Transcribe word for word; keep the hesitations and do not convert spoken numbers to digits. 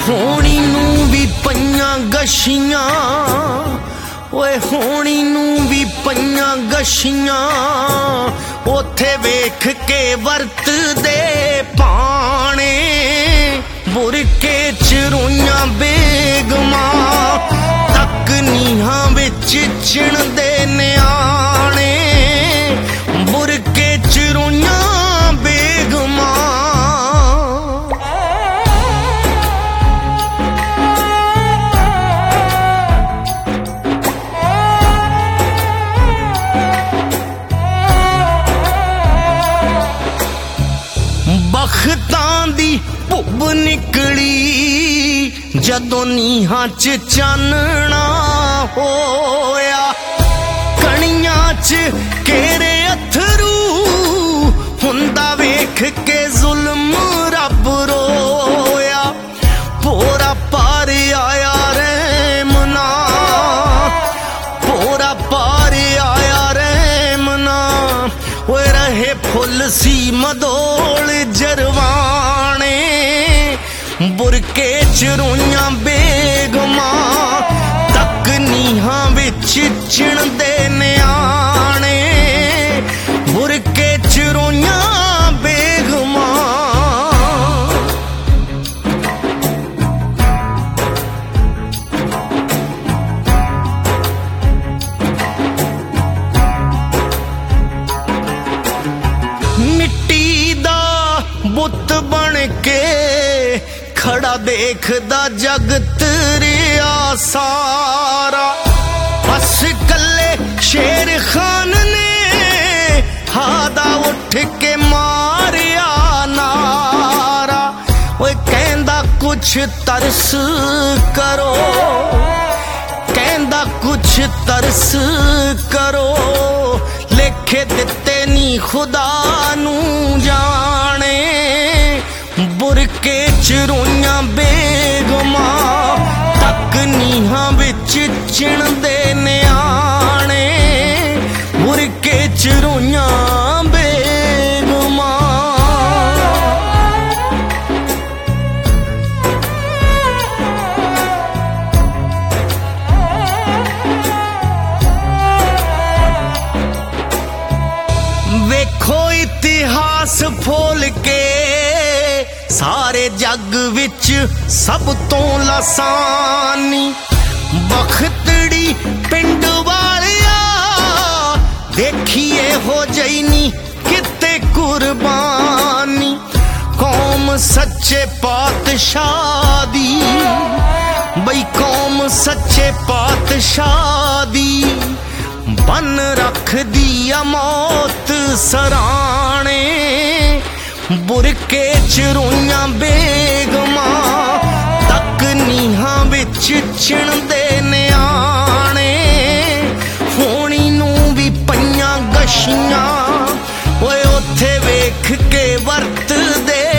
ਹੋਣੀ ਨੂੰ ਵੀ ਪਈਆਂ ਗਸ਼ੀਆਂ, ਓਏ ਹੋਣੀ ਨੂੰ ਵੀ ਪਈਆਂ ਗਸ਼ੀਆਂ, ਉੱਥੇ ਵੇਖ ਕੇ ਵਰਤਦੇ ਪਾਣੇ, ਬੁਰਕੇ ਚ ਰੋਈਆਂ ਬੇਗਮਾਂ, ਤੱਕ ਨੀਹਾਂ ਵਿੱਚ ਚਿਣਦੇ ਨਿਆਣੇ, ਬੁਰਕੇ ਚ ਰੋਈਆਂ ਬੇਗਮਾਂ। ਬਖਤਾਂ ਦੀ ਭੁੱਬ ਨਿਕਲੀ ਜਦੋਂ ਨੀਹਾਂ ਚ ਚਾਨਣਾ ਹੋਇਆ, ਕਣੀਆਂ ਚ ਘੇਰੇ ਅਥਰੂ, ਹੁੰਦਾ ਵੇਖ ਕੇ ਜ਼ੁਲਮ ਰੱਬ ਰੋਇਆ, ਭੋਰਾ ਪਾਰ ਆਇਆ ਰਹਿਮਨਾ, ਭੋਰਾ ਪਾਰ ਆਇਆ ਰਹਿਮਨਾ, ਓਏ ਰਹੇ ਫੁੱਲ ਸੀ ਮਦੋਲ ਜਰਵਾਣੇ, ਬੁਰਕੇ ਚ ਰੋਈਆਂ ਬੇਗਮਾਂ, ਤੱਕ ਨੀਹਾਂ ਵਿੱਚ ਚਿਣਦੇ ਨਿਆਣੇ, ਬੁਰਕੇ ਚ ਰੋਈਆਂ ਬੇਗਮਾਂ। ਮਿੱਟੀ ਦਾ ਬੁੱਤ ਬਣ ਕੇ ਖੜਾ ਦੇਖਦਾ ਜਗਤ ਰਿਆ ਸਾਰਾ, ਬਸ ਕੱਲੇ ਸ਼ੇਰ ਖਾਨ ਨੇ ਹਾਦਾ ਉੱਠ ਕੇ ਮਾਰਿਆ ਨਾਰਾ, ਓਏ ਕਹਿੰਦਾ ਕੁਛ ਤਰਸ ਕਰੋ, ਕਹਿੰਦਾ ਕੁਛ ਤਰਸ ਕਰੋ, ਲੇਖੇ ਦਿੱਤੇ ਨੀ ਖੁਦਾ ਨੂੰ ਜਾਣੇ, ਬੁਰਕੇ ਚ ਰੋਈਆਂ ਬੇਗਮਾਂ, ਤੱਕ ਨੀਹਾਂ ਵਿੱਚ ਚਿਣਦੇ ਨਿਆਣੇ, ਬੁਰਕੇ ਚ ਰੋਈਆਂ ਬੇਗਮਾਂ। ਵੇਖੋ ਇਤਿਹਾਸ ਫੋਲ ਕੇ ਸਾਰੇ ਜੱਗ ਵਿੱਚ ਸਭ ਤੋਂ ਲਾਸਾਨੀ, ਬਖਤੜੀ ਪਿੰਡ ਵਾਲਿਆ ਦੇਖੀਏ ਹੋ ਜਈ ਨੀ ਕਿਤੇ ਕੁਰਬਾਨੀ, ਕੌਮ ਸੱਚੇ ਪਾਤਸ਼ਾਹ ਦੀ, ਬਈ ਕੌਮ ਸੱਚੇ ਪਾਤਸ਼ਾਹ ਦੀ, ਬਨ ਰੱਖਦੀ ਆ ਮੌਤ ਸਰਾਣੇ, ਬੁਰਕੇ ਚ ਰੋਈਆਂ ਬੇਗਮਾਂ, ਤੱਕ ਨੀਹਾਂ ਵਿੱਚ ਚਿਣਦੇ ਨਿਆਣੇ, ਹੋਣੀ ਨੂੰ ਵੀ ਪਈਆਂ ਗਸ਼ੀਆਂ, ਓਏ ਉੱਥੇ ਵੇਖ ਕੇ ਵਰਤਦੇ